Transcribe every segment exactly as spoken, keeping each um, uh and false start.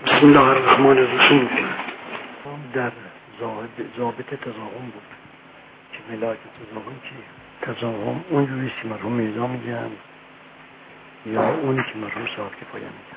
بسم الله الرحمن الرحیم. در ضابط تضاهم بود که ملاک تضاهم چیه؟ تضاهم اونجوری که مرحوم میرزا میگن یا اونی که مرحوم صاحب کفایه میگن.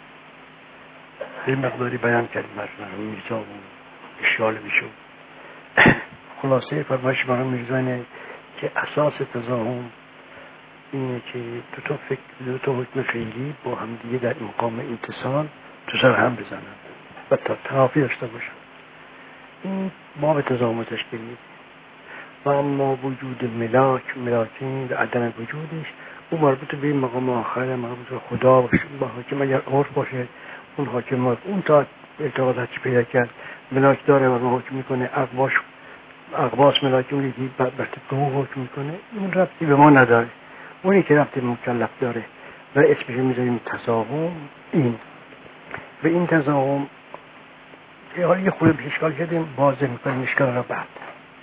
یه مقداری بیان کردیم مرحوم میرزا و اشکال میشو. خلاصه فرمایش مرحوم میرزا اینه که اساس تضاهم اینه که دو تا فکر دو تا حکم فعلی با هم دیگه در مقام اتصال تو سر هم بزنن و تا تنافی داشته باشن. این باب تضاهم تشکیل میده. و اما وجود ملاک ملاکین و عدم وجودش اون مربوط به این مقام آخر، مربوط به خدا باشه، با حاکم اگر عرف باشه اون حاکم اون تا اعتقاداتی پیدا کرد ملاک داره و حکم میکنه، اقواش اقواس ملاک اون یکی بر تو حکم میکنه، اون ربطی به ما نداره. اونی که ربطی مکلف داره و اسمش میذاریم تضاهم. این به این تضاهم که حالا یه خوبه اشکال کردیم واضح میکنیم اشکال را بعد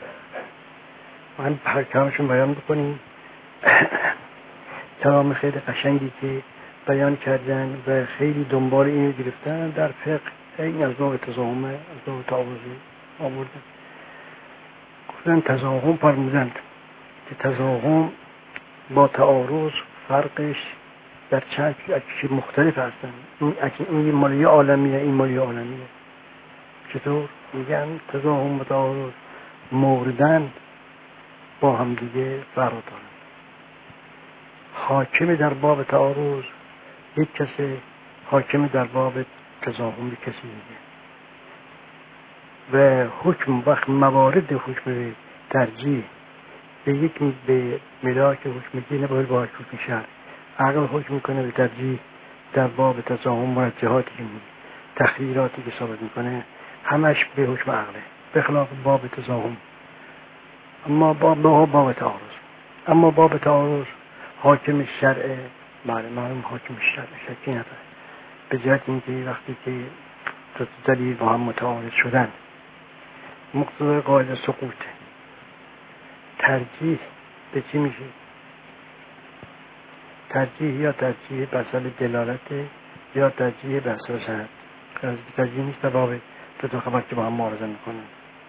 من هر کامشون بیان بکنیم. کلام خیلی قشنگی که بیان کردن و خیلی دنبال اینو گرفتن در فقه این از نوع تضاهمه، از نوع تعارضی آوردن. گفتن تضاهم فرمودند که تضاهم با تعارض فرقش در چند چیز مختلف هستن. این این مالی عالمیه، این مالی عالمیه. چطور؟ میگن تضاهم و تعارض موردن با هم دیگه فرق دارن. حاکم در باب تعارض یک کسی، حاکم در باب تضاهم یک کسی دیگه. و حکم وقت موارد حکم ترجیح به یک به ملاک حکم دیگه نباید با حکم شرع. عقل حکم میکنه به ترجیح در باب تضاهم مرجحاتی که میگه، تخییراتی که ثابت میکنه همش به حکم عقله، به خلاف باب تضاهم. اما باب باب تعارض، اما باب تعارض حاکم شرع بله معلوم حاکم شرع شکی نداره. به جهت اینکه وقتی که دو دلیل با هم متعارض شدن مقتضای قاعده سقوطه. ترجیح به چی میشه؟ ترجیح یا ترجیح به اصل دلالت یا ترجیح به اصل سند. ترجیح نیست در باب دو تا خبر که با هم معارضه میکنن.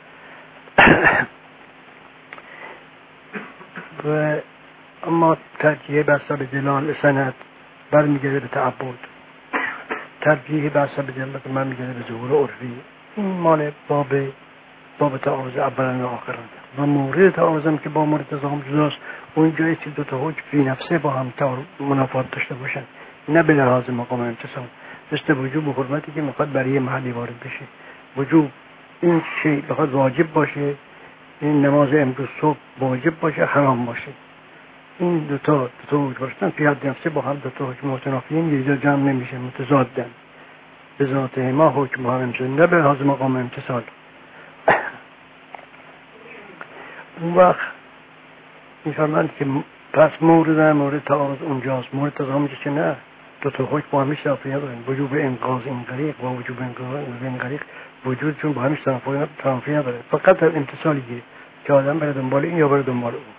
و اما ترجیح به اصل دلالت سند برمیگرده به تعبد. ترجیح به اصل دلالت من میگرده به ظهور عرفی. این مال باب باب تعارض اولا و آخران. و مورد تعارض هم که با مورد تضاهم جداست. اون جایی که دو تا حکم فی نفسه با هم منافات داشته باشن، نه به لحاظ مقام امتصال. مثل وجوب و حرمتی که میخواد برای محلی وارد بشه. وجوب این شی بخواد واجب باشه، این نماز امروز صبح واجب باشه حرام باشه. این دو تا دو تا حکم باشن فی حد نفسه با هم دو تا حکم متنافیین یه جا جمع نمیشه، متضادن. به ذات ما حکم با هم امتصال، نه به لحاظ مقام امتصال. اون وقت میفرمند که پس مورد مورد تعارض اونجاست. مورد تضاهم که نه دو تا حکم با همیش تنافی ندارن. وجوب انقاذ این غریق و وجوب انقاذ این غریق وجودشون با همیش تنافی نداره. فقط در امتصالیه که آدم بره دنبال این یا بره دنبال اون.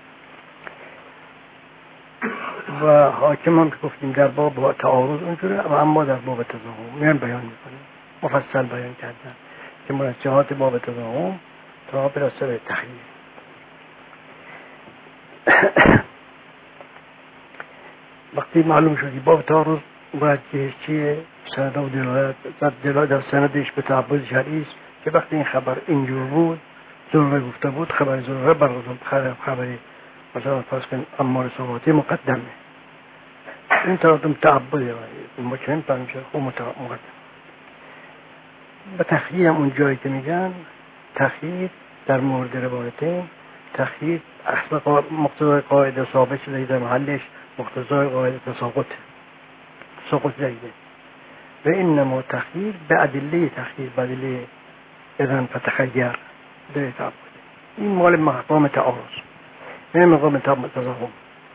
و حاکم هم که گفتیم در باب تعارض اونجوره، و اما در باب تضاهم میان بیان میکنیم، مفصل بیان کردن که مرجحات باب تضاهم تا برسه به تخییر. وقتی معلوم شدی باب تعارض مرجحش چیه، سند و دلالت دلالت در سندش به تعبد شرعی است که وقتی این خبر اینجور بود ضروره گفته بود، خبر ضروره بر خبری مثلا فرض کن امار صحباتی مقدمه. این ترادم تعبده ما چنین فهمیم شد خوب مقدم. به تخییر هم اون جایی که میگن تخییر در مورد روایتین، تخییر اصلا مقتضای قاعده ثابت شده در محلش، مقتضای قاعده تساقط تساقط جایده. و این نمو تخییر به ادله تخییر به ادله اذن فتخیر در تعبد. این مال مقام تعارض، این مقام تضاهم.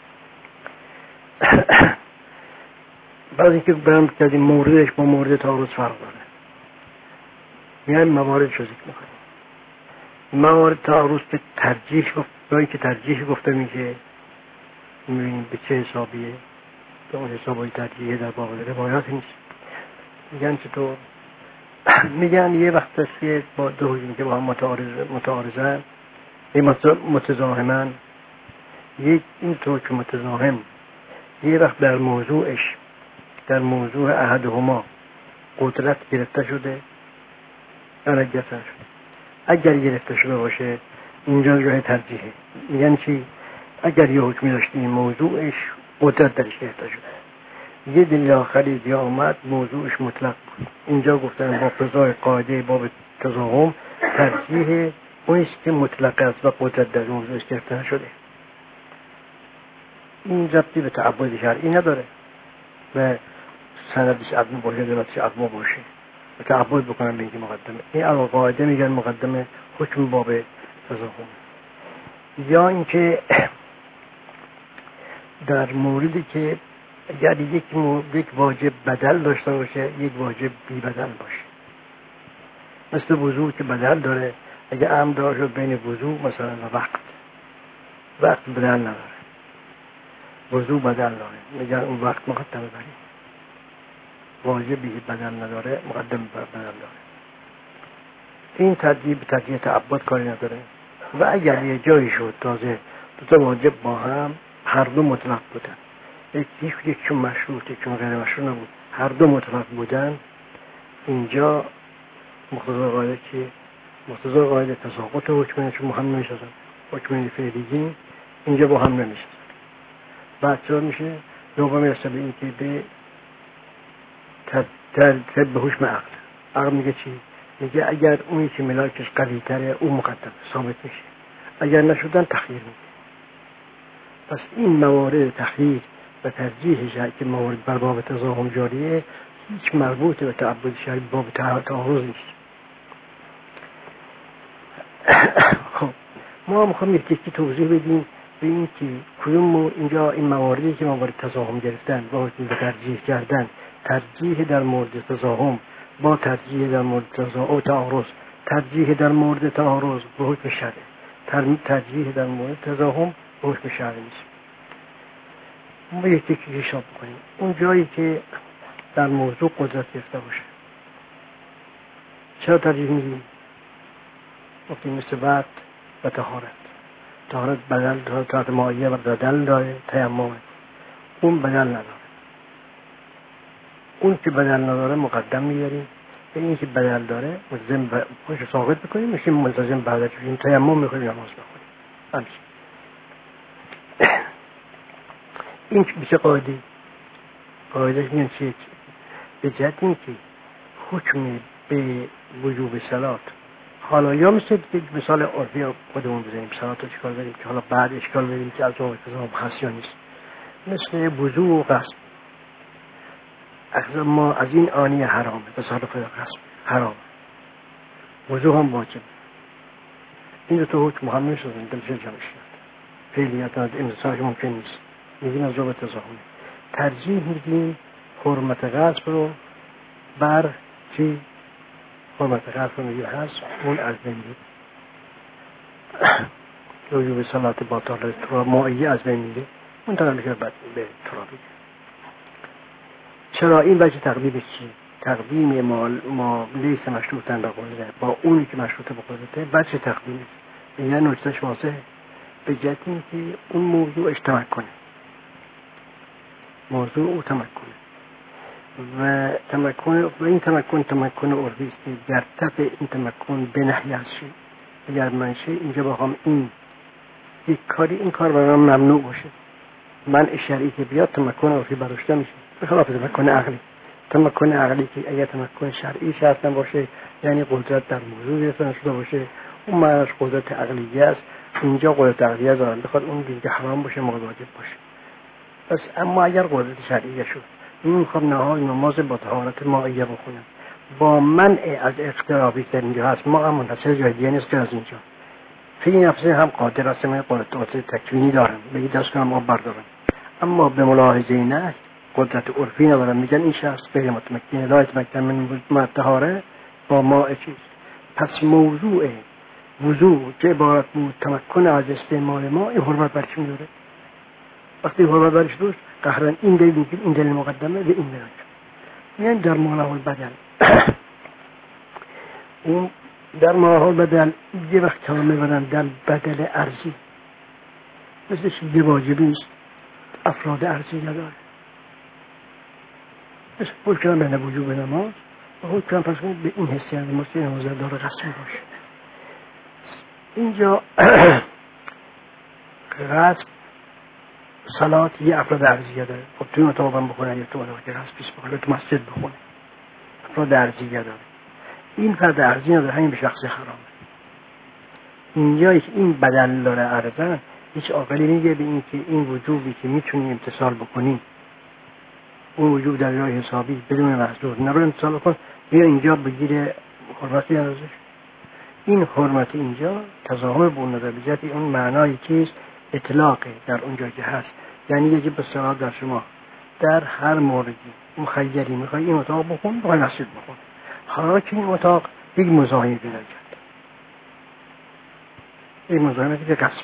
بعد اینکه بیان کردیم موردش با مورد تعارض فرق داره، میایم موارد رو ذکر میکنیم. موارد تعارض به ترجیح گفت، جایی که ترجیح گفته میشه میبینیم به چه حسابیه. به اون حسابی ترجیح در باب روایات نیست. میگن چطور میگن یه وقت است که با دو حکم که با هم متعارض متعارضن یه متزاحمن، یک این طور که متزاحم یه وقت در موضوعش در موضوع احدهما قدرت گرفته شده یا نگرفته شده. اگر گرفته شده باشه اینجا جای ترجیحه. میگن چی؟ اگر یه حکمی داشتیم موضوعش قدرت درش گرفته شده، یه دلیل آخری دیگه آمد موضوعش مطلق بود، اینجا گفتن با قضای قاعده باب تضاهم ترجیح اونیست که مطلق است و قدرت در موضوعش گرفته شده. این ربطی به تعبد شرعی نداره و سندش عدم باشه دلاتش عدم باشه و تعبد بکنن به اینکه مقدمه. این اول قاعده میگن مقدمه حکم باب تضاهم. یا اینکه در موردی که اگر یک یک واجب بدل داشته باشه یک واجب بی بدل باشه، مثل وضوع که بدل داره، اگر امر داره بین وضوع مثلا و وقت وقت بدل نداره، وضوع بدل داره، میگن اون وقت مقدمه بری، واجبی بدل نداره مقدم بدل داره. این ترجیح به ترجیح تعبد کاری نداره. و اگر یه جایی شد تازه دو تا واجب با هم هر دو مطلق بودن، یک یک چون مشروط یک چون غیر مشروط نبود، هر دو مطلق بودن، اینجا مقتضی قاعده که مقتضی قاعده تساقط حکمین چون هم نمیشن، حکمین فعلیگی اینجا با هم نمیشن. بعد چرا میشه؟ دوم میرسه به این که به تر به حکم عقل. عقل میگه چی؟ میگه اگر اونی که ملاکش قوی تره اون مقدم ثابت میشه، اگر نشدن تخییر میشه. پس این موارد تخییر و ترجیحش که موارد بر باب تضاهم جاریه هیچ مربوط به تعبد شرعی باب تعارض نیست. خب ما میخوام یک یکی توضیح بدیم به این که کدوم اینجا این مواردی که موارد تضاهم گرفتن با حکم به ترجیح کردن، ترجیح در مورد تضاهم با ترجیح در مورد تضاهم تعارض، ترجیح در مورد تعارض به حکم شرعی، ترجیح در مورد تضاهم به حکم شرعی نیست. ما یک یکی حساب بکنیم. اون جایی که در موضوع قدرت گرفته باشه چرا ترجیح میدیم؟ وقتی مثل وقت و طهارت، طهارت بدل داره، طهارت مائیه و بدل داره، تیمم اون بدل نداره. اون که بدل نداره مقدم میاریم، به این که بدل داره ملزم باش ثابت بکنیم، میشیم ملزم بعد از این تیمم میخوایم نماز بخونیم. همین این که میشه قاعده. قاعده این چیه؟ به جهت این که حکم به وجوب صلات، حالا یا مثل مثال عرفی خودمون بزنیم صلات رو چیکار بریم که حالا بعد اشکال بریم که از اون اتضاهم هست یا نیست، مثل وضوع و غسل. اگر ما از این آنی حرامه تصرف غسل حرام، وضوع هم واجب. این دو تا حکم هم میشدن دلش جمع شد، فعلیات از امتصاص ممکن نیست، میگیم از باب تضاهم. ترجیح میدیم حرمت غسل رو بر چی؟ حرمت غسل رو میگیم هست اون از بین میره، وجوب صلات باطل تراب مائیه از بین میره، اون طرف میشه بعد به ترابی. چرا این وجه تقدیم چی؟ تقدیم ما ما لیس مشروطن به قدرت با اونی که مشروطه به قدرته وجه تقدیم این یعنی نکتهش واضحه. به جهت این که اون موضوع اجتماع کنه، موضوع او تمکنه و تمکن و این تمکن تمکن عرفی است. در تف این تمکن به نحی از شی اگر منشه اینجا بخوام این یک کاری این کار برای من ممنوع باشه، من شرعی که بیاد تمکن عرفی براشته میشه، بخلاف تمکن عقلی. تمکن عقلی که اگر تمکن شرعی شرط باشه یعنی قدرت در موضوع گرفتن شده باشه، اون معنیش قدرت عقلیه است. اینجا قدرت عقلیه دارن بخواد اون دیگه حرام باشه واجب باشه. پس اما اگر قدرت شرعی شد این میخوام نهار نماز با طهارت مائیه بخونم با منع از اقترابی که اینجا هست، ما هم منحصر جای دیگه نیست که از اینجا فی نفسه هم قادر است من قدرت تکوینی دارم بگی دست کنم آب بردارم، اما به ملاحظه نه قدرت عرفی ندارم. میگن این شخص غیر متمکن لا يتمكن من الطهاره با ماء چیز. پس موضوع وضوع که عبارت بود تمکن از استعمال ماء این حرمت برش میاره. وقتی حرمت برش دوست قهرن این دلیل میگیم این دلیل مقدمه به این دلیل. یعنی در مولاه البدن اون در مراحل بدل یه وقت کلام میبرن در بدل ارزی، مثل یه واجبی است افراد ارزی نداره، مثل حکم به وجوب نماز و حکم پس به این حسیت مسلم نماز داره قسمی باشه. اینجا غسب صلات یه افراد ارزیه داره، خب توی اتاق هم بخونه یا تو اتاق که غسب پیش بخونه تو مسجد بخونه افراد ارزیه داره. این فرد ارزی نداره، همین به شخص حرامه. اینجا این بدل داره ارزن، هیچ عاقلی میگه به این که این وجوبی که میتونی امتصال بکنی، اون وجوب در راه حسابی بدون محضور نباید امتصال بکن، بیا اینجا بگیره حرمتی ازش. این حرمت اینجا تضاهم به اون نظریت اون معنایی که اطلاقه در اونجا که هست، یعنی یجب به صلاح در شما در هر موردی مخیری میخوای این اتاق بخون بخوای مسجد بخون، حالا که این اتاق یک مزاحمی پیدا کرد، یک مزاحمی که قصبه،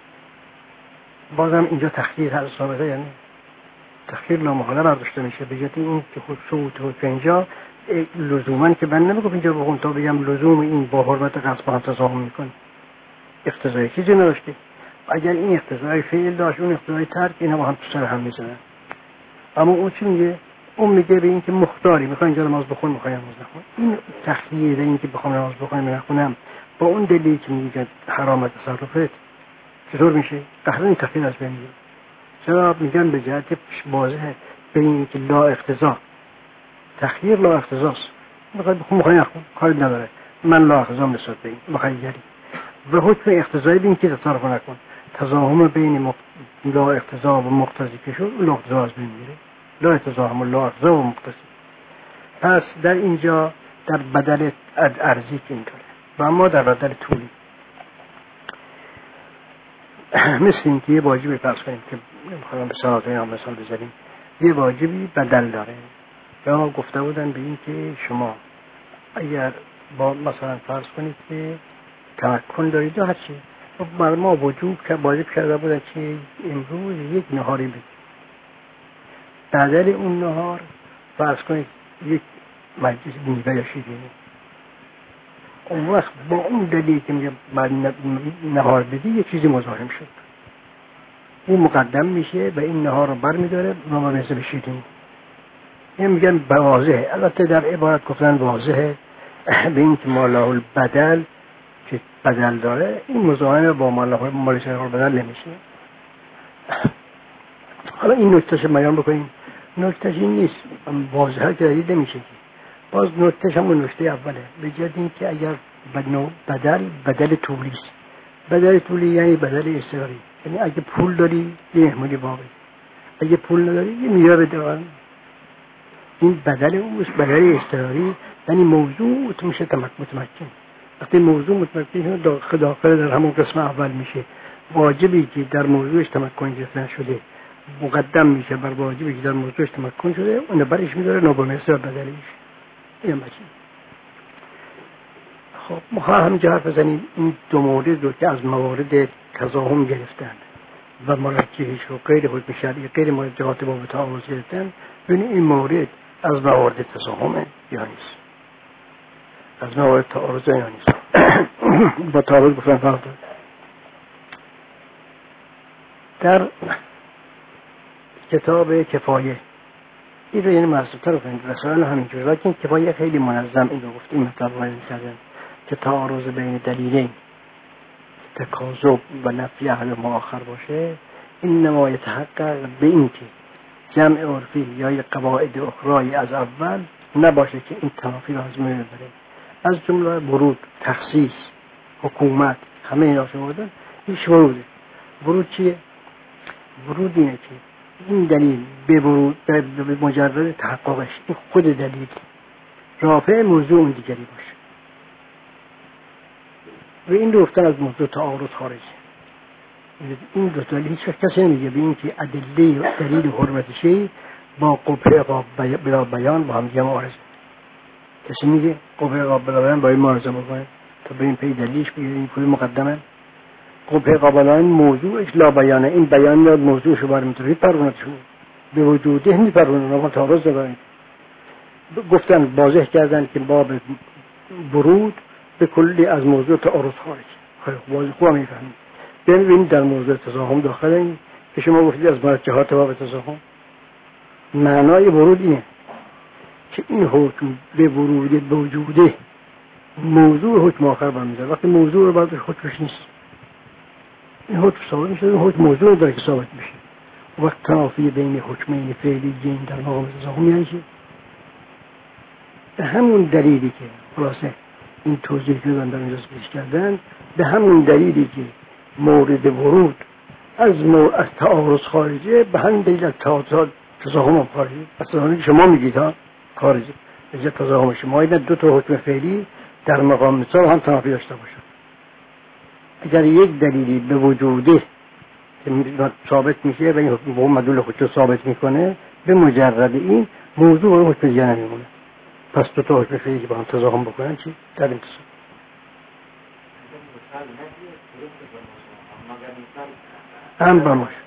بازم اینجا تخییر هر ثابته، یعنی تخییر لامحاله برداشته میشه به جهت این که خود صوت و اینجا لزوما که من نمیگم اینجا بخون تا بگم لزوم این با حرمت قصب هم تضاهم میکنه، اقتضای چیزی نداشته. اگر این اقتضای فعل داشت اون اقتضای ترک اینا با هم تو سر هم میزنن. اما اون چی میگه؟ اون میگه به این که مختاری میخوای اینجا نماز بخون میخوای نماز نخون. این تخییر این که بخوام نماز بخونم نخونم با اون دلیلی که میگه حرام تصرفت چطور میشه؟ قهر این تخییر از بین میره. چرا میگن به جهت واضحه به این که لا اقتضا، تخییر لا اقتضاست، میخوای بخون میخوای نخون کاری نداره، من لا اقتضا نسبت به این مخیری و حکم اقتضایی بین که تصرف نکن، تضاهم بین مق... لا اقتضا و مقتضی که شد لا اقتضا از بین میره، لا اقتضاهم و لا اقتضا و مقتضی. پس در اینجا در بدل ارزی که اینطوره و اما در بدل طولی مثل این که یه واجبی فرض کنیم که میخوایم به صلاة اینا مثال بزنیم، یه واجبی بدل داره، یا گفته بودن به این که شما اگر با مثلا فرض کنید که تمکن دارید یا هرچی بر ما وجوب که واجب کرده بودن که امروز یک نهاری بگید، بدل اون نهار فرض کنید یک مجلس میوه یا شیرینی، اون وقت با اون دلیل که میگه بعد نهار بدی یک چیزی مزاحم شد، اون مقدم میشه و این نهار رو بر میداره و مثل به شیرینی. این میگن واضحه، البته در عبارت گفتن واضحه به این که ماله البدل که بدل داره، این مزاحمه با ماله ماله البدل نمیشه. حالا این نکتهش بیان بکنیم، نکتهش این نیست، واضحه که دیده میشه، باز نکتهش همون نکته اوله، به جهت این که اگر بدل بدل طولی است، بدل طولی یعنی بدل استقراری، یعنی اگه پول داری یه مهمونی باقی، اگه پول نداری یه میوه بده، این بدل اون است، بدل استقراری، یعنی موضوع میشه متمکن. وقتی موضوع متمکن داخل داخل در همون قسم اول میشه، واجبی که در موضوعش تمکن گرفتن شده مقدم میشه بر واجبی که در موضوعش تمکن شده، اون برش میذاره نابونسته بدلیش. این ماشین. خب ما همینجا حرف بزنیم این دو مورد رو که از موارد تضاهم گرفتن و مرجحش رو غیر حکم شرعی غیر مرجحات با تعارض گرفتن، ببینید این مورد از موارد تضاهمه یا نیست، از موارد تعارض یا نیست. با تعارض گفتن فرق داره. در کتاب کفایه این رو یعنی مرسوبتر رو کنید رسائل همینجور، لیکن کفایه خیلی منظم این رو گفت، این مطلب رو کردن که تعارض بین دلیلین تکاذب و نفی احد ما آخر باشه، این نما یتحقق به این که جمع عرفی یا یک قواعد اخرای از اول نباشه که این تنافی رو از میان ببره، از جمله ورود، تخصیص، حکومت، همه اینا شمردن. هیچ وروده. ورود چیه؟ ورود اینه که این دلیل به ورود به مجرد تحققش این خود دلیل رافع موضوع اون دیگری باشه و این رو گفتن از موضوع تعارض خارجه. این دو دلیل هیچ وقت کسی نمیگه به این که ادله و دلیل حرمتشی با قبه بلا بیان با هم دیگه معارضه. کسی میگه قبه بلا بیان با این معارضه بکنه تا به این پی دلیلش بگیره این پوی مقدمه. قبه قابلان موضوعش لا بیانه، این بیان میاد موضوعشو برمی‌داره پرونتشو به وجوده میپرونه، نما تعارض داره. گفتن واضح کردن که باب ورود به کلی از موضوع تعارض خارج. خیلی واضح خوب میفهمید. ببینید در موضوع تزاحم داخل این که شما گفتید از مرجحات باب تزاحم، معنای ورود اینه که این حکم به ورود به وجوده موضوع حکم آخر برمی‌داره. وقتی موضوع رو بعدش حکمش نیست، این حکم ثابت میشه، این حکم موضوع داره که ثابت میشه. وقت تنافی بین حکمین فعلیین در مقام تزاحم یعنی چی؟ به همون دلیلی که خلاصه این توضیح که من در اینجا پیش کردن، به همون دلیلی که مورد ورود از مو... از تعارض خارجه، به همین دلیل از تزاحم هم خارجه. اصلا که شما میگید ها خارجه، اینجا تزاحم شما اینا دو تا حکم فعلی در مقام مثال هم تنافی داشته باشن. اگر یک دلیلی به وجوده که ثابت میشه و این حکم با مدلول خودش ثابت میکنه، به مجرد این موضوع رو حکم دیگه نمیمونه. پس دو تا حکم فعلی که با هم تزاحم بکنن چی؟ در این تصور هم با ماش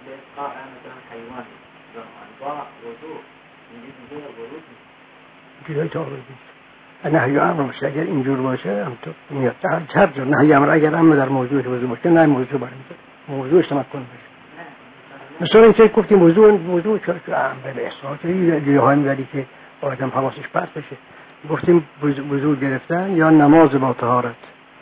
دیگه تعارض نیست. نهی امر باشه، اگر اینجور باشه هم تو میاد هر جور نهی امر اگر امر در موضوعش باشه، نه موضوع برمیاد، موضوعش تمکن بشه. مثلا این که گفتیم موضوع موضوع چه امر به اثبات یه های می‌داری که آدم حواسش پرت بشه. گفتیم وضو گرفتن یا نماز با طهارت،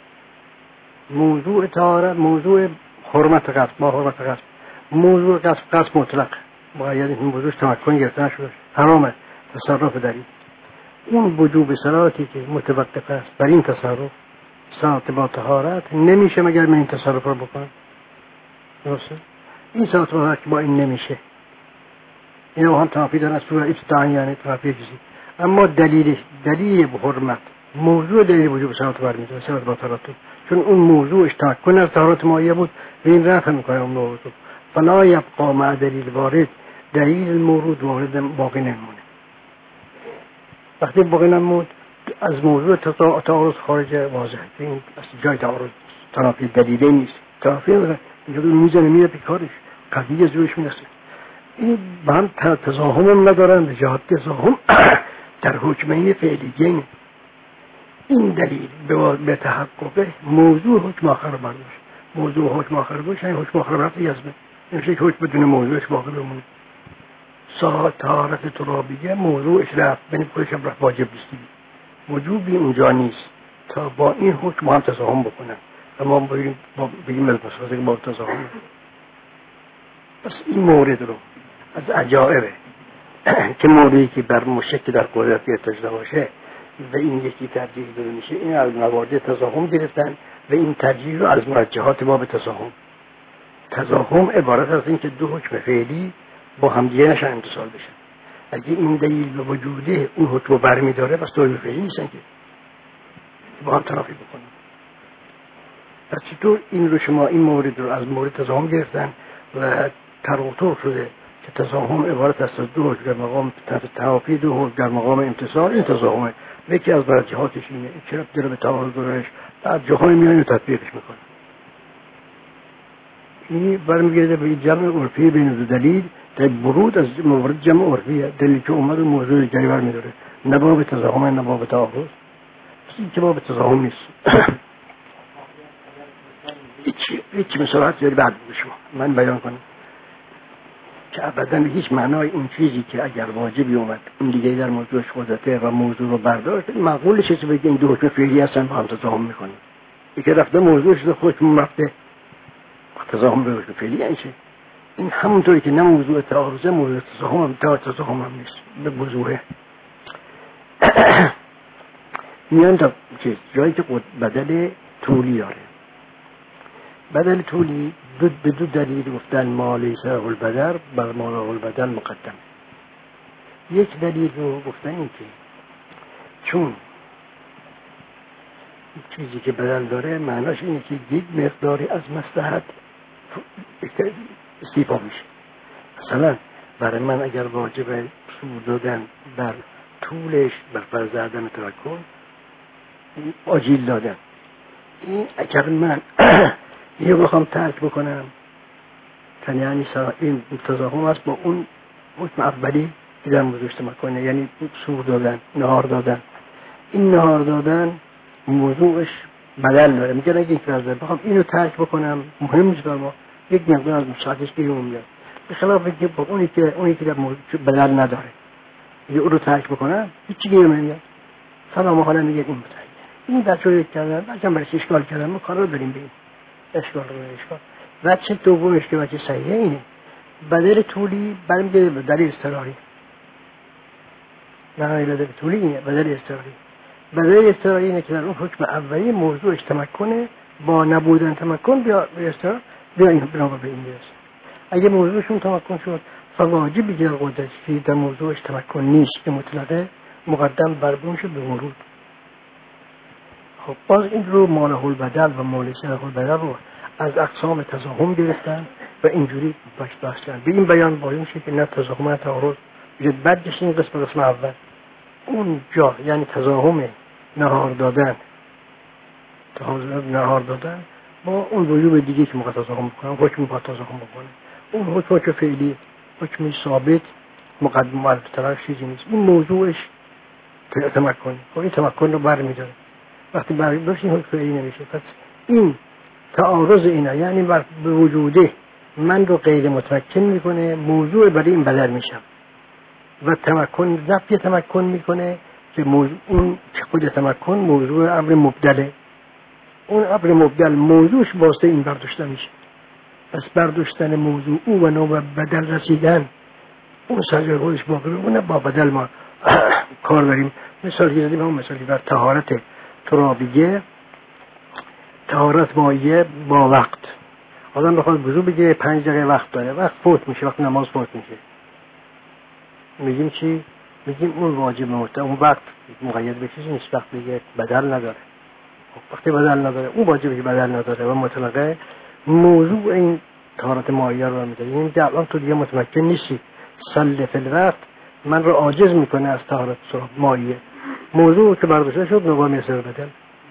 موضوع طهارت موضوع حرمت قصد با حرمت قصد، موضوع قصد قصد مطلق باید این موضوع تمکن گرفتن شده، حرامه تصرف در این. اون وجوب صلاتی که متوقف است بر این تصرف، صلات با طهارت نمیشه مگر من این تصرف رو بکنم. درسته؟ این صلات با طهارت با این نمیشه، اینا هم تنافی دارن، صورت استعان یعنی تنافی جزئی. اما دلیل دلیل به حرمت موضوع دلیل وجوب صلات برمی‌داره، صلات با طهارت، چون اون موضوعش تمکن از طهارت مایه بود و این رفع میکنه اون موضوع. فلا یبقى مع دلیل وارد، دلیل مورود وارد باقی نمونه. وقتی باقی نمود از موضوع تعارض خارج واضحه که این اصلا جای تعارض تنافی دلیلی نیست، تنافی اینجا میزنه میره پیکارش قضیه زورش میرسه. این با هم تزاهم هم ندارن، به جهت تزاهم در حکمه فعلیین این دلیل به تحقق موضوع حکم آخر برداشت. موضوع حکم آخر باشه، این حکم آخر برد یزمه نمیشه که حکم بدون موضوعش باقی بمونه. ساعت طهارت ترابیه موضوعش رفت، بین خودش هم رفت، واجب نیستی، وجوبی اونجا نیست تا با این حکم هم تزاهم بکنن و ما بگیم بگیم از مسئله با تزاهم. پس این مورد رو از عجائبه که موردی که بر مشک در قدرت ارتجاع باشه و این یکی ترجیح داده میشه، این از موارد تزاهم گرفتن و این ترجیح رو از مرجحات باب تزاهم. تزاهم عبارت از این که دو حکم فعلی با هم دیگه نشن امتصال بشن. اگه این دلیل به وجوده اون حکم برمی داره، پس دو حکم فعلی نیستن که با هم تنافی بکنن. پس چطور این رو شما این مورد رو از مورد تزاهم گرفتن و تروتر شده که تزاهم عبارت است از دو حکم در مقام تنافی، دو حکم در مقام امتصال. این تزاهمه یکی از مرجحاتش اینه، چرا داره به تعارض دارش، بعد جاهای میان و تطبیقش میکنه. این برمیگرده به جمع عرفی بین دو دلیل در برود از مورد جمع عرفیه. دلیل که اومد موضوع جایی برمیداره، نه باب تزاهم نه باب تعارض. پس این که باب تزاهم نیست. هیچی هیچی مثالات داری بعد بشما من بیان کنم که ابدا هیچ معنای این چیزی که اگر واجبی اومد اون دیگه در موضوعش خودته و موضوع رو برداشت، معقول چیزی بگه این دو حکم فعلی هستن با هم تزاهم میکنه. یکی رفته موضوعش رو خودمون رفته تزاهم به حکم فعلی یعنی چه؟ این همونطوری که نه موضوع تعارضه، موضوع تزاهم هم تا تزاهم هم نیست، به موضوعه. میان تا چیز جایی که بدل طولی داره. بدل طولی دو به دو دلیل گفتن ما لیس له البدل بر ما له البدل مقدم. یک دلیل رو گفتن این که چون چیزی که بدل داره معناش اینه که یک مقداری از مصلحت استیفا میشه. مثلا برای من اگر واجب سود دادن بر طولش بر فرض عدم تمکن آجیل دادن، این اگر من یه بخوام ترک بکنم یعنی این تزاهم است با اون حکم اولی که در موضوع تمکنه، یعنی سود دادن، نهار دادن. این نهار دادن موضوعش بدل داره. میگن اگه یک فرض بخوام اینو ترک بکنم مهم نیست برام، یک مقدار از مساعدش بیرون میاد، به خلاف اینکه با اونی که اونی که بدل نداره یه اون رو ترک بکنم هیچی گیر نمیاد. سلام حالا میگه این بتایی این بچه‌ها کردن بعدم برش اشکال کردن، ما کار رو داریم ببین اشکال رو اشکال. وجه دومش که وجه صحیحه اینه، بدل طولی برمیگرده به بدل اضطراری. نه بدل طولی اینه، بدل اضطراری. بدل اضطراری اینه که در اون حکم اولی موضوعش تمکنه، با نبودن تمکن بیا اضطرار بیا این بنا به این برسه. اگه موضوعشون تمکن شد فواجب بگیر قدرتی که در موضوعش تمکن نیست که مطلقه مقدم بربون شد به ورود. خب باز این رو مانع البدل و مانع صرف البدل رو از اقسام تزاحم گرفتن و اینجوری باش بحث کردن. به این بیان باید میشه که نه تزاحم نه تعارض وجود بعدش این قسم قسم اول اون جا یعنی تزاحم نهار دادن تزاحم نهار دادن با اون وجوب دیگه که موقع تزاحم بکنن حکم با تزاحم بکنه. اون حکم حکم فعلی حکم ثابت مقدم معرف طرف چیزی نیست. این موضوعش تمکن و این تمکن رو برمی‌داره. وقتی برای باشه این حکم فعلی نمیشه. پس این تعارض اینا یعنی بر به وجوده من رو غیر متمکن میکنه، موضوع برای این بدل میشم و تمکن نفی تمکن میکنه که موضوع اون خود تمکن موضوع امر مبدله. اون امر مبدل موضوعش واسه این برداشته میشه. پس برداشتن موضوع او و نوع بدل رسیدن اون سرجای خودش باقی بمونه، با بدل ما کار داریم. مثال که زدیم همون مثالی بر طهارت ترابیه، طهارت مایه با وقت. آدم بخواد وضو بگیره پنج دقیقه وقت داره، وقت فوت میشه، وقت نماز فوت میشه، میگیم چی؟ میگیم اون واجب مطلق، اون وقت مقید به چیزی نیست، وقت دیگه بدل نداره. وقتی بدل نداره اون واجبی که بدل نداره و مطلقه موضوع این طهارت مایه رو میده. یعنی که الان تو دیگه متمکن نیستی، صل فی الوقت من رو عاجز میکنه از طهارت مایه. موضوع که برداشته شد نوع میسر بدل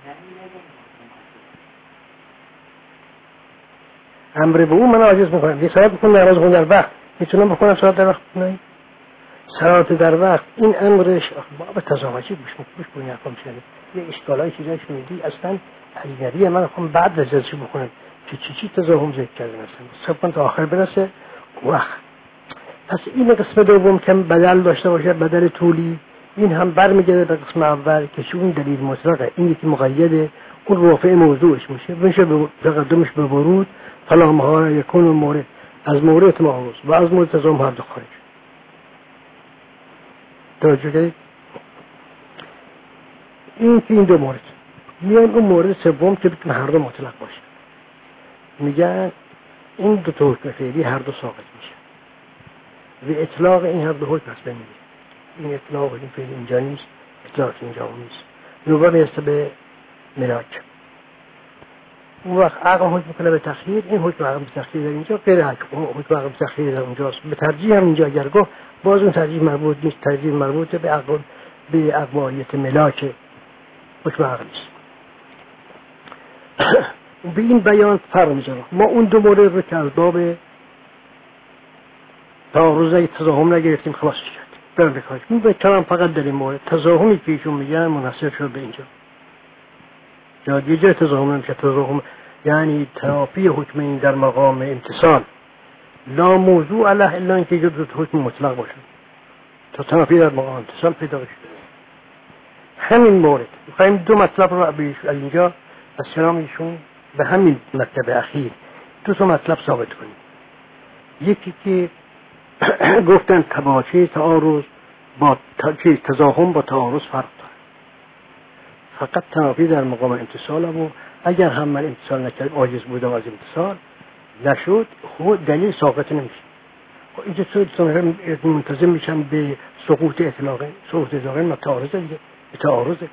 امر به اون من عاجز میکنم. یه ساعت بکنم نماز خون در وقت میتونم بکنم ساعت در وقت نه ساعت در وقت این امرش باب تزاحمی بوش بوش بوی نکنم شده یه اشکالای چیزایی شمیدی اصلا علیگریه من خواهم بعد رجزشی بکنم که چی چی تزاحم ذکر کردن اصلا سب کن تا آخر برسه وقت. پس این قسم دوم که بدل داشته باشه بدل طولی این هم برمیگرده به قسم اول که چون دلیل مطلقه این یکی مقیده اون رافع موضوعش میشه میشه به تقدمش به ورود فلا محال یکون مورد از مورد تعارض و از مورد تزاحم هر دو خارج. توجه کردید؟ این که این دو مورد میان اون مورد سوم که بتونه هر دو مطلق باشه میگن این دو تا حکم فعلی هر دو ساقط میشه و اطلاق این هر دو حکم هست بمیده. این اطلاق این فعلی اینجا نیست، اطلاق اینجا نیست، نوبه میرسه به ملاک. اون وقت عقل حکم کنه به تخییر، این حکم عقل به تخییر در اینجا غیر حکم عقل به تخییر در اونجاست. به ترجیح هم اینجا اگر گفت باز اون ترجیح مربوط نیست، ترجیح مربوط به عقل به اقوالیت ملاک حکم عقل نیست. به این بیان فرق میذاره. ما اون دو مورد رو که از باب تعارض تزاحم نگرفتیم خلاص شد برم بکارش این به کلام فقط در این مورد تزاحمی که ایشون میگن منحصر شد به اینجا. جا دیگه تزاحم نمیشه. تزاحم یعنی تنافی حکم این در مقام امتصال لا موضوع علیه الا اینکه جد حکم مطلق باشه تا تنافی در مقام امتصال پیدا بشه. همین مورد میخوایم دو مطلب رو از اینجا از کلام ایشون به همین مطلب اخیر دو تا مطلب ثابت کنیم. یکی که گفتن تباچه تعارض با تزاحم با تعارض فرق داره، فقط تنافی در مقام امتصال و اگر هم من امتصال نکردم عاجز بودم از امتصال نشد خود دلیل ساقط نمیشه. اینجا چون منتظم میشم به سقوط اطلاقه سقوط اطلاقه ما تعارضه دیگه تعارضه.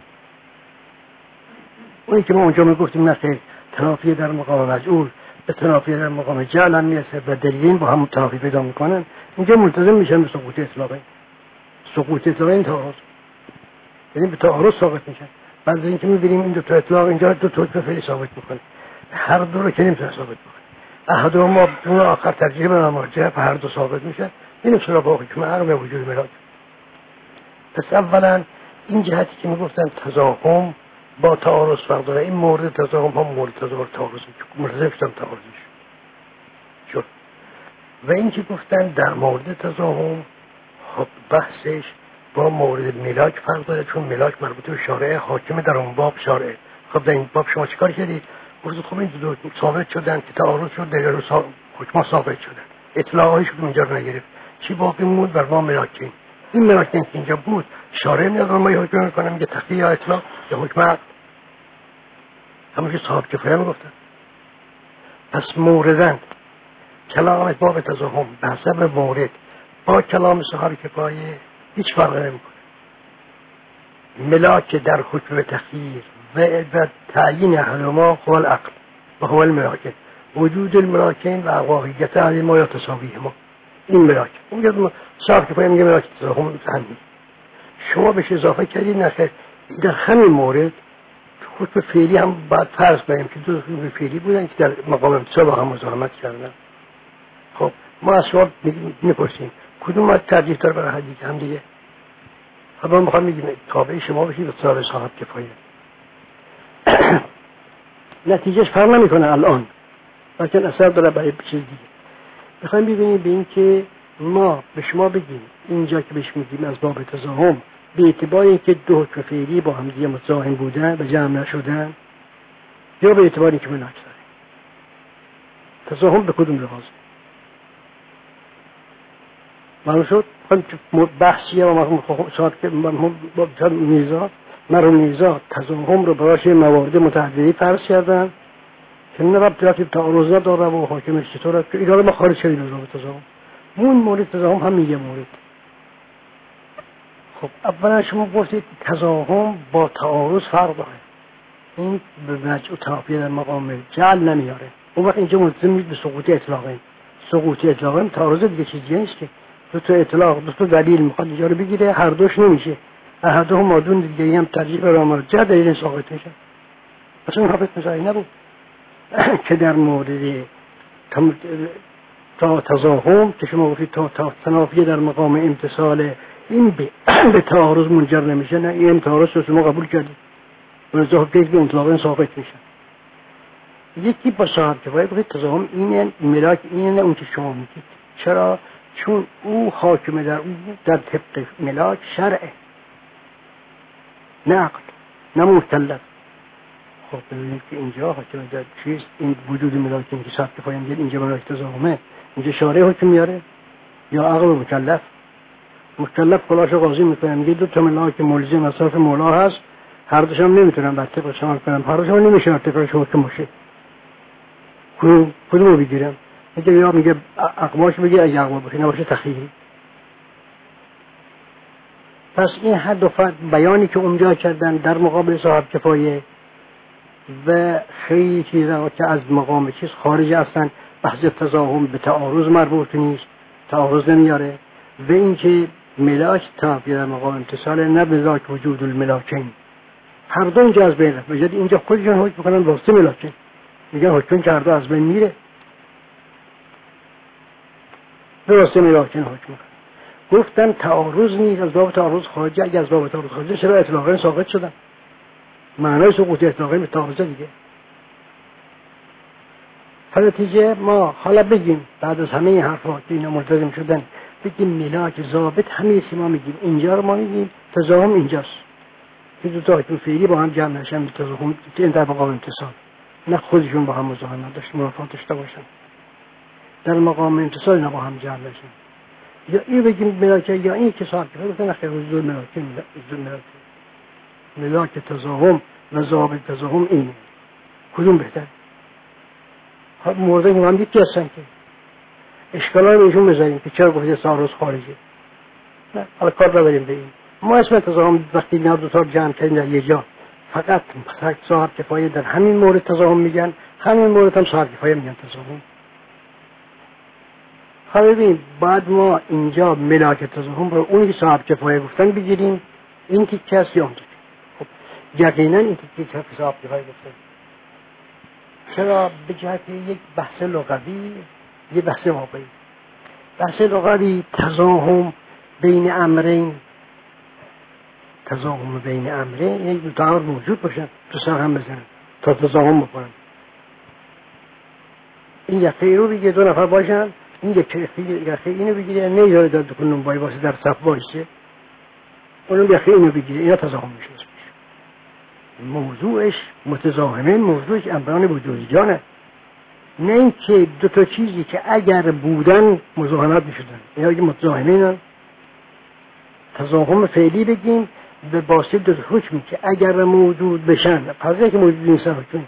اونی که ما اونجا میگفتیم نخیر تنافی در مقام مجعول به تنافی در مقام جعل هم میرسه و دلیلین با هم تنافی پیدا میکنن اینجا ملتزم میشن به سقوط اطلاقه. سقوط اطلاقه این تعارض یعنی به تعارض ثابت میشن. بعد اینکه میبینیم این دو تا اطلاق اینجا دو تا حکم فعلی ثابت میکنه هر دو رو که نمیتونه ثابت بکنه احد ما بدون آخر ترجیح به مرجع هر دو ثابت میشن این اصلا با حکم عقل به وجود میاد. پس اولا این جهتی که میگفتن تزاحم با تعارض فرق داره. این مورد تضاهم هم مورد تضاهم تعارض ملزمشتم تعارضش شد. و این که گفتن در مورد تضاهم خب بحثش با مورد ملاک فرق داره، چون ملاک مربوط به شارع، حاکم در اون باب شارع. خب در این باب شما چیکار کردید؟ گفتید خب این دو ثابت شدن که تعارض شد، در رو حکما ثابت شدن، اطلاعاتی شد اونجا رو نگرفت، چی باقی موند بر ما ملاکین. این ملاکین که اینجا بود شارع میاد ما حکم میکنه، میگه تخفیه یا اطلاع یا حکم عقل، همون که صاحب کفایه میگفتن. پس موردن کلام باب تضاهم به حسب مورد با کلام صاحب کفایه هیچ فرقی نمیکنه. ملاک در حکم تخییر و تعیین احدهما هو العقل و هو الملاکین، وجود الملاکین و واقعیت علی ما یا تساویه ما. این ملاک اون صاحب کفایه میگه ملاک تضاهم همین. شما بهش اضافه کردید نخیر در همین مورد حکم فعلی هم باید فرض کنیم که دو حکم فعلی بودن که در مقام امتصال با هم مزاحمت کردن. خب ما از شما میپرسیم کدوم باید ترجیح داره برای حدیث هم دیگه؟ خب ما میخوام میگیم تابع شما بشید و صاحب صاحب کفایه. نتیجهش فرق نمیکنه الان، لیکن اثر داره برای چیز دیگه. میخوایم ببینیم به این که ما به شما بگیم اینجا که بهش میگیم از باب تضاهم به اعتبار اینکه دو حکم فعلی با هم دیگه متضاهم بودن و جمع نشدن، یا به اعتبار اینکه ملاک داره. تضاهم به کدوم لحاظ معلوم شد؟ بحثیه و مرحوم شاد که مرحوم میرزا مرحوم میرزا تضاهم رو براش موارد متعددی فرض کردن که نه ربطی به تعارض نداره و حاکمش چطوره که اینا رو ما خارج کردیم از باب تضاهم. اون مورد تضاهم هم میگه مورد. خب اولا شما گفتید تضاهم با تعارض فرق داره، این به وجه و تعافیه در مقام جعل نمیاره. اون وقت اینجا ملزم میشه به سقوط اطلاقین. سقوط اطلاقین تعارض دیگه چیزی نیست که دو تا اطلاق دو تا دلیل میخواد اینجا رو بگیره، هر دوش نمیشه، هر دو هم مادون دیگه هم ترجیح به مرجع دلیل ثابت میشه. اصلا اون حافظ مثالی نبود که در مورد تا تضاهم که شما گفتید تا تا تنافیه در مقام امتصال این به به تعارض منجر نمیشه. نه، این تعارض رو شما قبول کردید و اضافه کردید به اطلاقا ثابت میشه. یکی با صاحب کفایه بگید تضاهم اینه ملاک اینه اون که شما میگید. چرا؟ چون او حاکم در اون در طبق ملاک شرعه، نه عقل، نه مکلف. خب ببینید که اینجا حاکم در چیست؟ این وجود ملاکی که صاحب کفایه میگید اینجا ملاک تضاهمه، اینجا شارع حکم میاره یا عقل و مکلف؟ مکلف خلاص قاضی میکنه میگه دو تا ملاک ملزم اصاف مولا هست، هر دوش هم نمیتونم بر طبق شما کنم، هر دوش هم نمیشه بر طبق شما که باشه. کدوم کدوم رو بگیرم؟ میگه یا میگه اقواش بگیر، اگه اقوا باشه نباشه تخییری. پس این حد و فرق بیانی که اونجا کردن در مقابل صاحب کفایه و خیلی چیزا که از مقام چیز خارج هستن، بحث تضاهم به تعارض مربوط نیست، تعارض نمیاره. و اینکه ملاک تعبیر در مقام امتصال نه ملاک وجود الملاکین، هر دو اینجا از بین رفت. بجد اینجا خودشون حکم میکنن واسه ملاکین، میگن حکم که هر دو از بین میره، به واسه ملاکین حکم میکنن. گفتن تعارض نیست، از باب تعارض خارجه. اگه از باب تعارض خارجه چرا اطلاقا ثابت شدن؟ معنای سقوط اطلاقا به تعارض دیگه. در نتیجه ما حالا بگیم بعد از همه این حرفا که اینا ملتزم شدن بگیم ملاک ضابط همه چیز ما میگیم، اینجا رو ما میگیم تضاهم اینجاست که دو تا حکم فعلی با هم جمع نشن، تضاهم که در مقام امتصال، نه خودشون با هم مزاحمت داشت موافقت داشته باشن، در مقام امتصال نه با هم جمع نشن. یا این بگیم ملاک یا این که صاحب که گفتن خیر حضور ملاک ملاک ملاک تضاهم و ضابط تضاهم اینه، کدوم بهتر؟ خب مورد که هم یکی هستن که اشکالات بهشون بذاریم که چرا گفتید تعارض خارجه. نه، حالا کار رو بریم به این. ما اسم تضاهم وقتی اینا دو تا جمع کردیم در یه جا، فقط صاحب کفایه در همین مورد تضاهم میگن، همین مورد هم صاحب کفایه میگن تضاهم. خب ببین بعد ما اینجا ملاک تضاهم رو اونی که صاحب کفایه گفتن بگیریم، این که کسی هم دیگه. خب یقینا این که کسی صاحب کفایه گفتن. چرا؟ به جهت یک بحث لغوی، یه بحث واقعی. بحث لغوی تضاهم بین امرین تضاهم بین امره، یک دو تا امر موجود باشن تو سر هم بزنن تا تضاهم بکنن. این یقه رو بگیره، دو نفر باشن، این یقه یقه اینو بگیره، نمیذاره داد کنون بای واسه در صف وایسه، اونم یقه اینو بگیره، اینا تضاهم میشه. موضوعش متضاهمه، موضوعش امران وجودیانه، نه اینکه دو تا چیزی که اگر بودن مزاحمت میشدن. اینا اگه متضاهمین تضاهم فعلی بگیم به واسطه دو تا حکمی که اگر موجود بشن، پس که موجود نیستن حکمی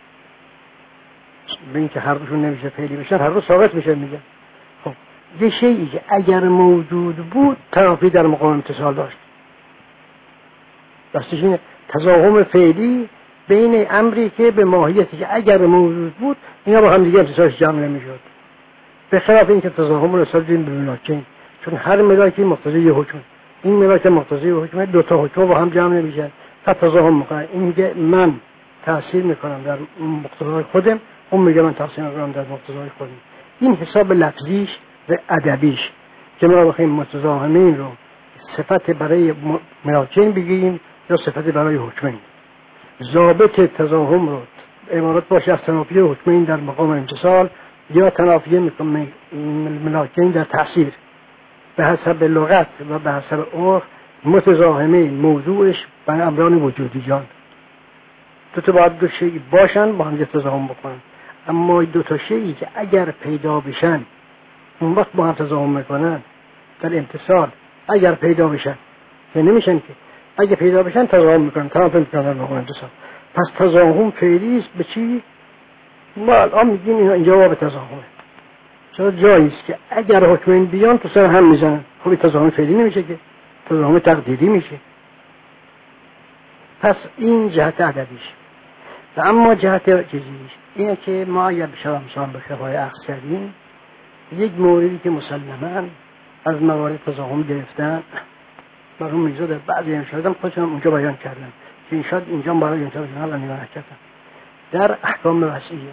به این که هر دوشون نمیشه فعلی بشن، هر دو ثابت میشه. میگن خب یه شیئی که اگر موجود بود تنافی در مقام امتصال داشت، دستش اینه تضاهم فعلی بین امری که به ماهیتی که اگر موجود بود اینا با هم دیگه امتصالش جمع نمیشد، به خلاف اینکه تضاهم رو حساب کنیم به ملاکین، چون هر ملاکی مقتضی یه حکم، این ملاک مقتضی حکم، دو تا حکم با هم جمع نمیشن تا تضاهم میکنن. این میگه من تاثیر میکنم در مقتضای خودم، اون میگه من تاثیر میکنم در مقتضای خودم. این حساب لفظیش و ادبیش که ما بخوایم متضاهمین رو صفت برای ملاکین بگیم یا صفت برای حکمین. ضابط تضاهم رو عبارت باشه از تنافی حکمین در مقام امتصال یا تنافی ملاکین در تأثیر. به حسب لغت و به حسب عرف متضاهمین موضوعش بر امران وجودیان، دو تا باید دو شیء باشن با هم تضاهم بکنن. اما دو تا شیئی که اگر پیدا بشن اون وقت با هم تضاهم میکنن در امتصال، اگر پیدا بشن که نمیشن که اگه پیدا بشن تضاهم میکنن، تنافی میکنن در مقام امتصال. پس تضاهم فعلی است به چی؟ ما الان میگیم اینجا باب تضاهمه، چرا جاییست که اگر حکمین بیان تو سر هم میزنن. خب تضاهم فعلی نمیشه که، تضاهم تقدیری میشه. پس این جهت ادبیش. و اما جهت چیزیش اینه که ما اگر بشرم سان به خفای اخذ کردیم، یک موردی که مسلماً از موارد تضاهم گرفتن بر اون میزه در بعضی امشادم خودشم اونجا بیان کردم که این شاید اینجا برای اینجا بزنال نیوانه کردم. در احکام وسیعه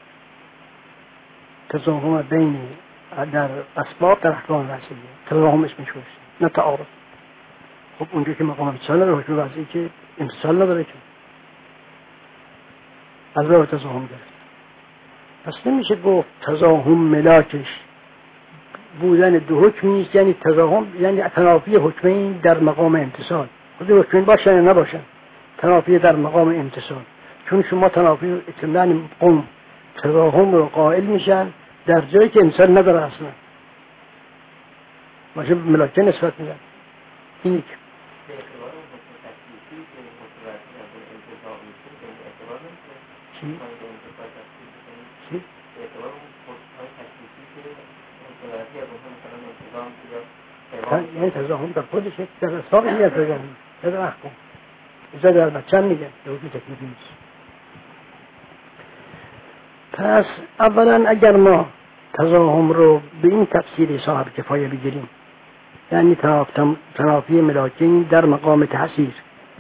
تضاهم بین در اسباب در احکام وسیعه تضاهم اسمش هست، نه تعارض. خب اونجا که مقام امتصال نداره، حکم وضعی که امتصال نداره که از راه تضاهم گرفت. پس نمیشه گفت تضاهم ملاکش بودن دو حکمی است، یعنی تضاهم یعنی تنافی حکمین در مقام امتصال. خود حکمین باشن یا نباشن، تنافی در مقام امتصال. چون شما تنافی اطلاعاً قوم تضاهم رو قائل میشن در جایی که امتصال نداره اصلا، باشه ملاکه نسبت میدن. این چی؟ چی؟ یعنی تضاهم در خودشه، در اصحاب میگه تضاهم در احکام اینجا در بچن میگه در وجود تکلیفی نیست. پس اولا اگر ما تضاهم رو به این تفسیر صاحب کفایه بگیریم، یعنی تنافی ملاکین در مقام تأثیر،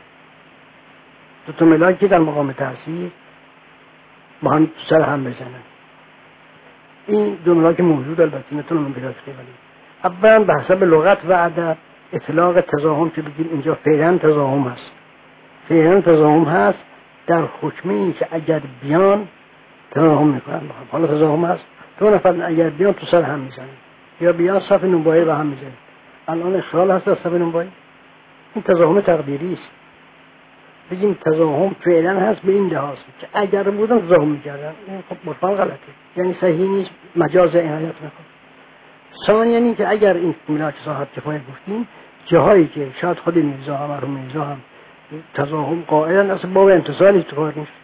دو تا ملاکی در مقام تأثیر با هم سر هم بزنن، این دو ملاک موجود البته نتونم من پیدا کنم. اولا به حسب لغت و ادب اطلاق تضاهم که بگیم اینجا فعلا تضاهم هست، فعلا تضاهم هست در حکمی که اگر بیان تضاهم میکنن. حالا تضاهم هست دو نفر اگر بیان تو سر هم میزنن یا بیان صف نونبایی با هم میزنن. الان اشغال هست از صف نونبایی، این تضاهم تقدیری است. بگیم تضاهم فعلا هست به این لحاظ که اگر بودن تضاهم میکردن، این خب مرفان غلطه، یعنی صحیح نیست، مجاز عنایت نکن. ثانیاً این که اگر این ملاک صاحب کفایه گفتیم جاهایی که شاید خود میرزا هم مرحوم میرزا هم تضاهم قائلن اصلا باب امتصالی تو کار نیست،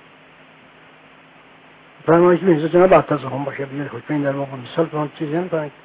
فرمایش میرزا جناب باید تضاهم باشه بیاد حکمین در مقام مثال فرام چیزی هم کنید،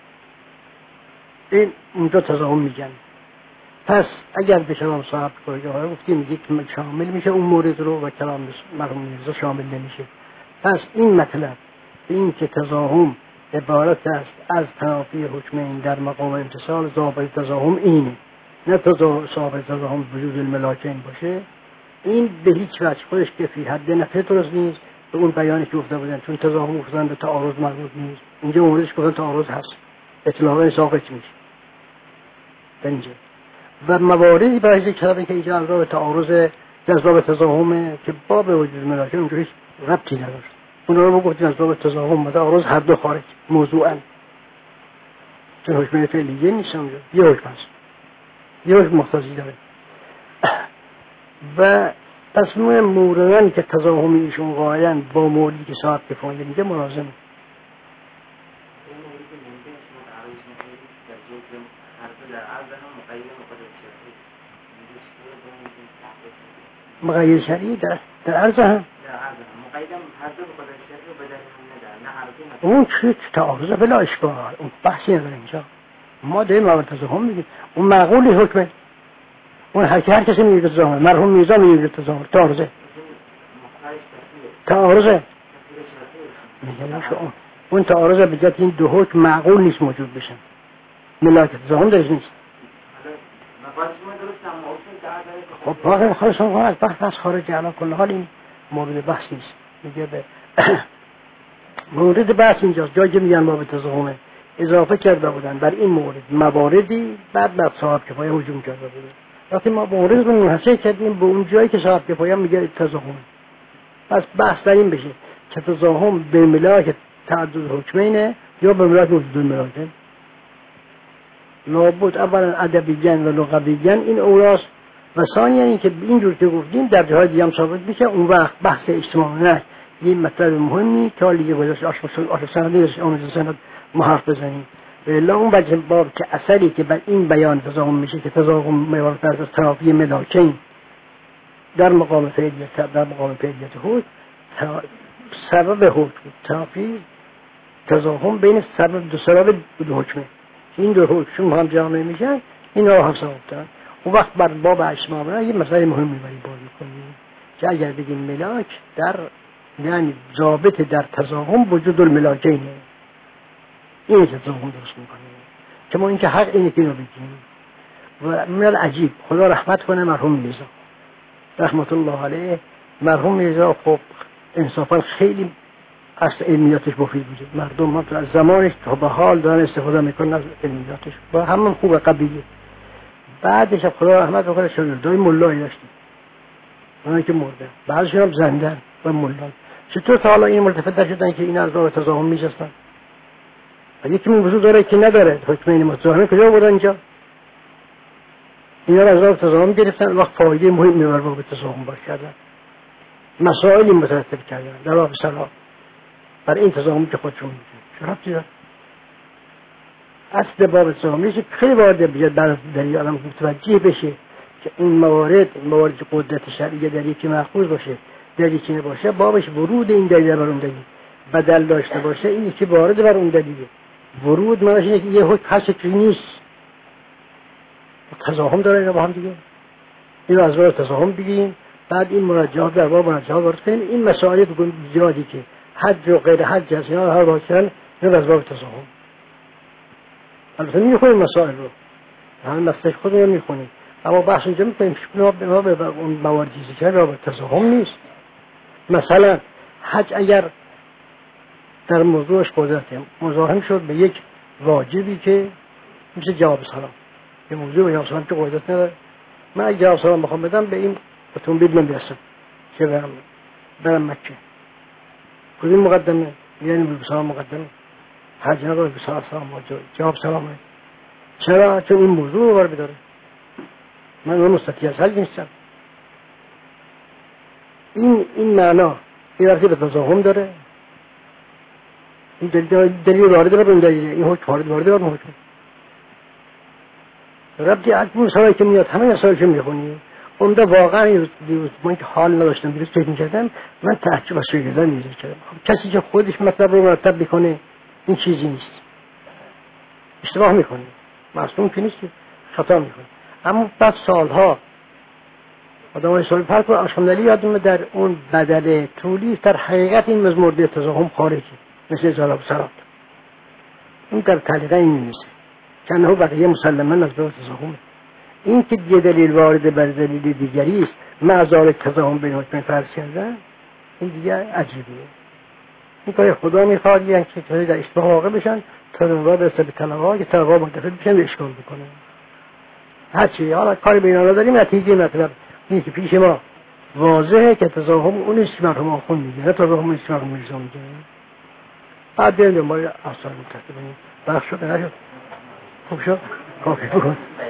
این اونجا تضاهم میگن. پس اگر به کلام صاحب کفایه گفتیم یک شامل میشه اون مورد رو و کلام مرحوم میرزا شامل نمیشه. پس این مطلب این که تضاهم عبارت است از تنافی حکمین در مقام امتصال، ضابط تضاهم اینه، نه ضابط تضاهم وجود الملاکین باشه. این به هیچ وجه خودش که فی حد نفی درست نیست به اون بیانی که گفته بودن، چون تضاهم گفتن به تعارض مربوط نیست، اینجا موردش گفتن تعارض هست، اطلاقا ساقط میشه اینجا. و مواردی برای ذکر کردن که اینجا از تعارض جذاب تضاهمه که باب وجود ملاکه اونجا هیچ ربطی نداشت. اونا رو گفتیم از باب تضاهم و تعارض هر دو خارج موضوعا، چون حکم فعلیه نیست اونجا، یه حکم هست، یه حکم مقتضی داره. و پس موردن که تضاهمی ایشون غایاً با موردی که صاحب کفایه میگه ملازمه. مقید شرعی در در عرض هم اون چه تعارض بلا اشکال، اون بحثی نداره اینجا. ما داریم اول تضاهم میگیم، اون معقولی حکمه، اون هر هر کسی میگه تضاهم، مرحوم میرزا میگه تضاهم، تعارضه تعارضه میگم شما اون تعارضه بجد این دو حکم معقول نیست موجود بشن، ملاک تضاهم درش نیست. خب باقی خواهشان از بحث از خارج علا کل حال این مورد بحث نیست. میگه به مورد بحث اینجاست، جایی که میگن باب تضاهمه اضافه کرده بودن بر این مورد مواردی، بعد بر صاحب کفایه هجوم کرده بودن. وقتی ما مورد رو منحصر کردیم به اون جایی که صاحب کفایه میگه تضاهمه، پس بحث در این بشه که تضاهم به ملاک تعدد حکمینه یا به ملاک وجود ملاکه. لابد اولا ادبیاً و لغویاً این اوراست، و ثانیاً این که اینجور که گفتیم در جاهای دیگه هم ثابت میشه. اون وقت بحث اجتماعی نه، این مطلب مهمی که حالی که گذاشت آشنا سند آموزش سند ما حرف بزنیم. الا اون بچه باب که اثری که بر این بیان تضاهم میشه که تضاهم میوارد از ترافی ملاکین در مقام فعلیت در مقام فعلیت حکم، سبب حکم ترافی تضاهم بین سبب دو سبب دو حکمه، این دو حکم هم جامع میشن، این را هم ثابت دارن. اون وقت بر باب اشمامنا یه مسئله مهمی بریم باز میکنیم که اگر بگیم ملاک در یعنی ضابط در تضاهم وجود الملاکینه، این تضاهم درست میکنیم که ما اینکه حق اینه که اینو بگیم. و من عجیب، خدا رحمت کنه مرحوم میرزا رحمت الله علیه. مرحوم میرزا خب انصافا خیلی از علمیاتش مفید بوده، مردم هم از زمانش تا به حال دارن استفاده میکنن از علمیاتش و همون خوب قبیله. بعدش خدا رحمت بکنه شاگردای ملایی داشتیم، اونایی که مرده، بعضیشون هم زندن و ملان. چطور تا حالا این ملتفت نشدن که این از راه تضاهم میشستن؟ و یکی من وجود داره که نداره، حکم این متضاهمه کجا بودن اینجا؟ اینا رو از راه تضاهم گرفتن، وقت فایده مهم میبر با تضاهم باش کردن، مسائلی مترتب کردن در راه سلام بر این تضاهمی که خودشون میگن. چرا دیدن؟ اصل باب تضاهمی که خیلی وارد بیاد در دلیل آدم متوجه بشه که این موارد موارد قدرت شرعیه در یکی محفوظ باشه، در یکی نباشه، بابش ورود این دلیل بر اون دلیل بدل داشته باشه، این یکی وارد بر اون دلیله. ورود معنیش اینه که یه حکم هست که نیست، تضاهم داره اینا با هم دیگه. اینو از راه تضاهم بگیم، بعد این مراجعات در باب مراجعات وارد کنیم. این مسائل زیادی که حج و غیر حج هست اینا هر واقعا اینو از باب تضاهم. البته میخونیم مسائل رو، همین مفتش خودمون میخونیم، اما بحث اینجا میکنیم شما به اون مواردی ذکر را به تضاهم نیست. مثلا حج اگر در موضوعش قدرته مزاحم شد به یک واجبی که میشه جواب سلام، یه موضوع جواب سلام که قدرت نداره، من اگه جواب سلام بخوام بدم به این اتومبیل من برسم که برم برم مکه، کدوم مقدمه؟ یعنی به سلام مقدمه، حج نداره به سلام سلام جواب سلامه. چرا؟ چون این موضوع رو بر بداره، من اون مستطیع از حل نیستم. این این معنا این وقتی به تضاهم داره، این دلیل دلیل وارد بر اون دلیل، این حکم وارد وارد بر اون حکم. ربطی اکنون سوایی که میاد همه مسائل که میخونی اونده واقعا من که حال نداشتم بیرون فکر میکردم، من تعجب از شاگردان میزید کردم. کسی که خودش مطلب رو مرتب میکنه این چیزی نیست، اشتباه میکنه، معصوم که نیست، خطا میکنه. اما بعد سالها آدم های سال فرق و اشکمدلی یادم در اون بدل طولی در حقیقت این مزمورده تضاهم خارجی مثل زالاب سرات اون در تعلیقه این نیست که انهو بقیه مسلمان از دو تضاهمه. این که یه دلیل وارد بر دلیل دیگری است معذار تضاهم بین حکم فرض کردن، این دیگه عجیبیه. این کار خدا میخواد یعنی که در اشتباه واقع بشن تا اونها برسه به طلبها که طلبها منتفع بشن و اشکال بکنن. هرچی حالا کاری به اینا نداریم، نتیجه مطلب اینه که پیش ما واضحه که تضاهم اون است که مرحوم آخون میگه، نه تضاهم اون است که مرحوم میرزا میگه. بعد بریم دنبال اصلا متحده بینیم. بخش شد نشد؟ خوب شد؟ کافی بود.